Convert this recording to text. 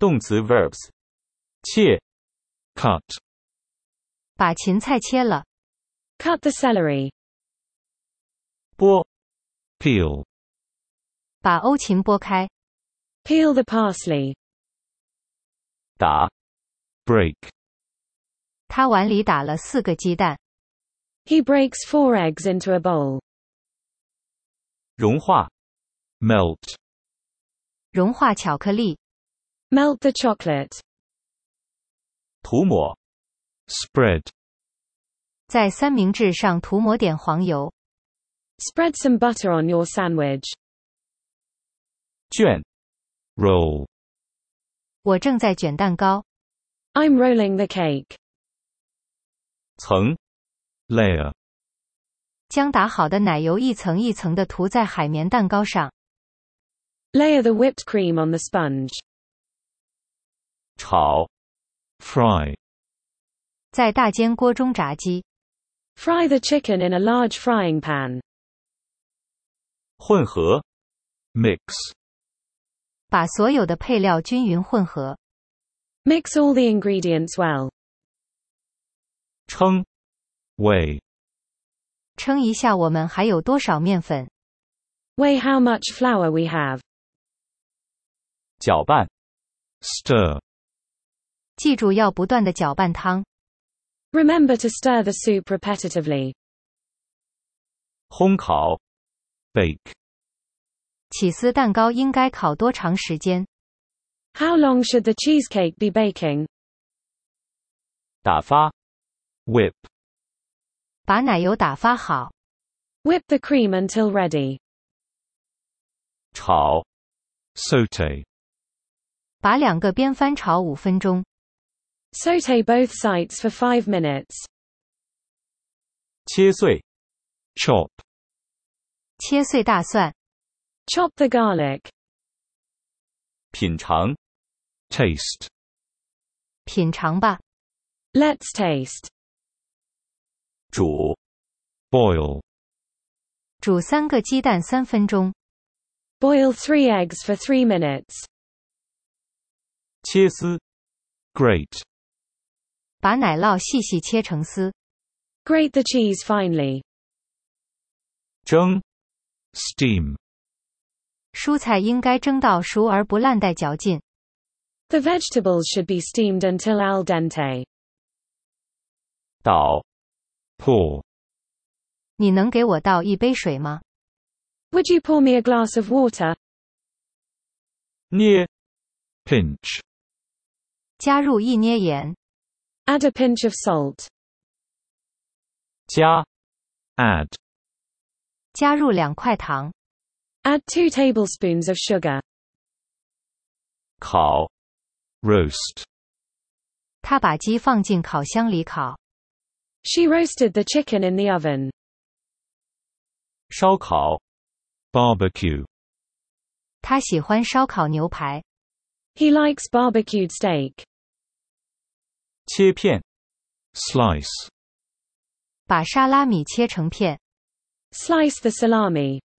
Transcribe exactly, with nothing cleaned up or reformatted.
动词 verbs。切 cut, 把芹菜切了， Cut the celery. 剥 peel, 把欧芹剥开， Peel the parsley. 打 break, 他碗里打了四个鸡蛋， He breaks four eggs into a bowl. 融化 melt, 融化巧克力， Melt the chocolate. 涂抹 spread, 在三明治上涂抹点黄油， Spread some butter on your sandwich. 卷 roll, 我正在卷蛋糕， I'm rolling the cake. 层 layer, 将打好的奶油一层一层地涂在海绵蛋糕上， Layer the whipped cream on the sponge. 炒 fry, 在大煎锅中炸鸡， Fry the chicken in a large frying pan. 混合 mix, 把所有的配料均匀混合， Mix all the ingredients well. 称 weigh, 称一下我们还有多少面粉， Weigh how much flour we have. 搅拌 stir, 记住要不断地搅拌汤， Remember to stir the soup repetitively. 烘烤 bake, 起司蛋糕应该烤多长时间？ How long should the cheesecake be baking? 打发 whip, 把奶油打发好， Whip the cream until ready. 炒 saute, 把两个边翻炒五分钟， Saute both sides for five minutes. 切碎 chop, 切碎大蒜， Chop the garlic. 品尝 taste, 品尝吧， Let's taste. 煮 boil, 煮三个鸡蛋三分钟， Boil three eggs for three minutes. 切丝 grate, 把奶酪细细切成丝， Grate the cheese finely. 蒸 steam, 蔬菜应该蒸到熟而不烂带嚼劲， The vegetables should be steamed until al dente. 倒 pour, 你能给我倒一杯水吗？ Would you pour me a glass of water? 捏 pinch, 加入一捏盐， Add a pinch of salt. 加 add, 加入两块糖， Add two tablespoons of sugar. 烤 roast, 他把鸡放进烤箱里烤， She roasted the chicken in the oven. 烧烤 barbecue, 他喜欢烧烤牛排， He likes barbecued steak. 切片 slice, 把沙拉米切成片， Slice the salami.